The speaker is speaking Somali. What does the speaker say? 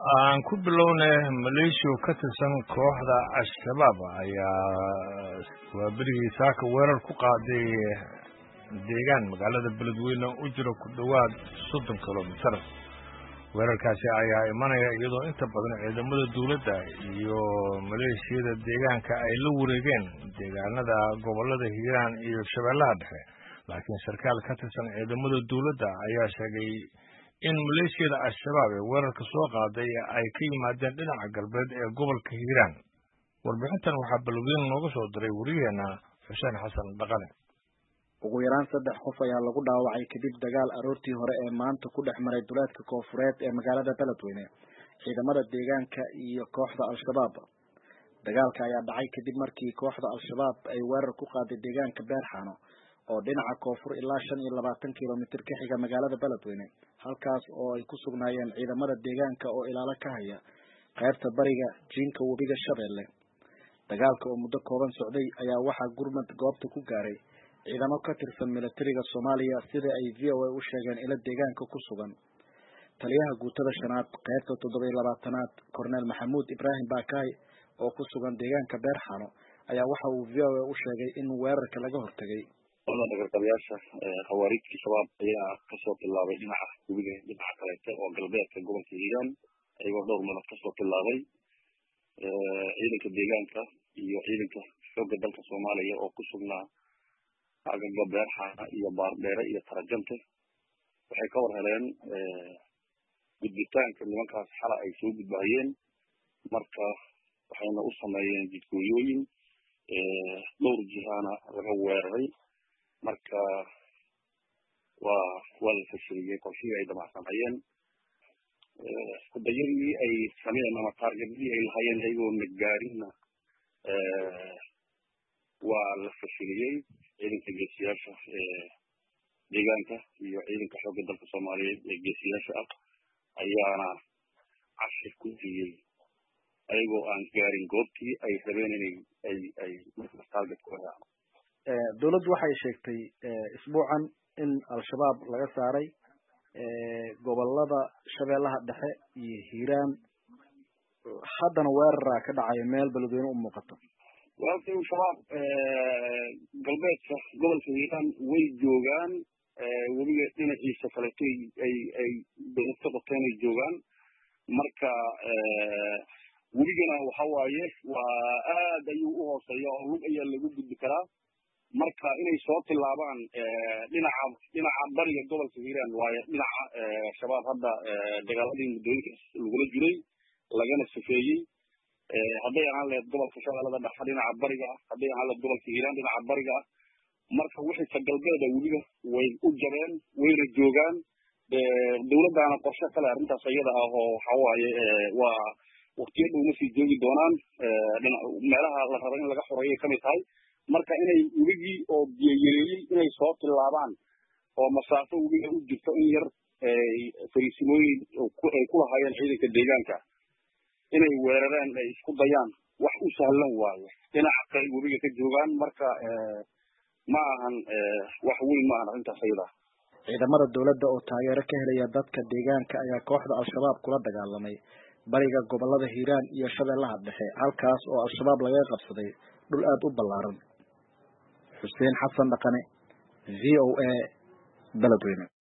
aan ku bilownay maleeshiya ka tirsan kooxda al-shabaab ayaa waa berigii saaka weerar ku qaaday deegaan magaalada beledweyne u jira ku dhowaad 30 kilomitir. weerarkaasi ayaa imanaya iyadoo inta badan ciidamada dawladda iyo maleeshiyada deegaanka ay la wareegeen deegaanada gobolada Hiiraan iyo Shabeellaha Dhexe. laakiin sarkaal ka tirsan ciidamada dawladda ayaa sheegay in maleeshiyada al-shabaab ee weerarka soo qaaday ay ka yimaadeen dhinaca galbeed ee gobolka Hiiraan. warbixintan waxaa Beledweyne nooga soo diray wariyaheena Xuseen Xasan Dhaqane. ugu yaraan 3 qof ayaa lagu dhaawacay kadib dagaal aroortii hore ee maanta ku dhex maray duleedka Koonfureed ee magaalada Beledweyne ciidamada deegaanka iyo kooxda al-shabaab. dagaalka ayaa dhacay kadib markii kooxda al-shabaab ay weerar ku qaaday deegaanka Beerxano oo dhinaca koonfur ilaa 25 kilomitir ka xiga magaalada Beledweyne, halkaas oo ay ku sugnaayeen ciidamada deegaanka oo ilaalo ka haya qaybta bariga jiinka webiga Shabeelle. dagaalka oo muddo kooban socday ayaa waxaa gurmad goobta ku gaaray ciidamo ka tirsan militariga Soomaaliya sida ay VOA u sheegeen ila deegaanka ku sugan. taliyaha guutada shanaad qaybta 27aad Korneel Maxamuud Ibraahim Baakay oo ku sugan deegaanka Beerxano ayaa waxa uu VOA u sheegay in weerarka laga hortagay. dagaalyaasha khawaarijka shabaab ayaa kasoo bilaabay dhinaca webiga dhinaca kaleete oo galbeedka gobolka Hiiraan ayagoo dhowr meelood kasoo bilaabay ciidanka deegaanka iyo ciidanka xoogga dalka Soomaaliya oo ku sugnaa agaga Beerxano iyo Baardheere iyo Tarajante waxay ka war heleen gudbitaanka nimankaas xala ay soo gudbaayeen, marka waxayna u sameeyeen jidkooyooyin dhowr jihana laga weeraray. marka waa la fashiliyay qorshihii ay damacsanayeen. kudayadii ay sameeyeen ama taargetkii ay lahayeen ayagoo nagaarinna waa la fashiliyey. ciidanka geesiyaasha deegaanka iyo ciidanka xoogga dalka Soomaaliyeed ee geesiyaasha ah ayaana cashir ku siiyey ayagoo aan gaarin goobtii ay rabeen ay markaas target ku helaan. dawladdu waxay sheegtay isbuucan in al-shabaab laga saaray gobolada Shabeellaha Dhexe iyo Hiiraan, haddana weerar ka dhacay meel Beledweyne u muuqato. laakiin shabaab galbeedka gobolka Hiiraan way joogaan, webiga dhinaciisa kaleetay ay beerta qoteen joogaan. marka webigana waxa waaye waa aad ayuu u hooseeyaa oo lug ayaa lagu gudbi karaa. marka inay soo tilaabaan dhinaca bariga gobolka Hiiraan waaye dhinaca shabaab hadda dagaaladii muddooyinka lagula jiray lagana safeeyey. hadday ahaan lahayd gobolka Shabeellada Dhexe dhinaca bariga ah, hadday ahaan lahayd gobolka Hiiraan dhinaca bariga ah. marka wixii ka galbeeda webiga way u jabeen wayna joogaan. dawladdaana qorshe kale arrintaas iyada ah oo waxa waaye waa waqtiyo dhow ma sii joogi doonaan. meelaha la rabo in laga xoreeyo kamid tahay. marka inay webigii oo biyayeeyey inay soo tilaabaan oo masaafo webiga u jirto in yar fariisimooyin ay ku lahaayeen ciidanka deegaanka inay weerareen ay isku dayaan wax u sahlan waaye. dhinaca kale webiga ka joogaan, marka ma ahan wax weyn ma ahan arrintaas iyada. ciidamada dawladda oo taageero ka helaya dadka deegaanka ayaa kooxda al-shabaab kula dagaalamay bariga gobolada Hiiraan iyo Shabeellaha Dhexe, halkaas oo al-shabaab laga qabsaday dhul aad u ballaaran. Xuseen Xasan Dhaqane, VOA, Beledweyne.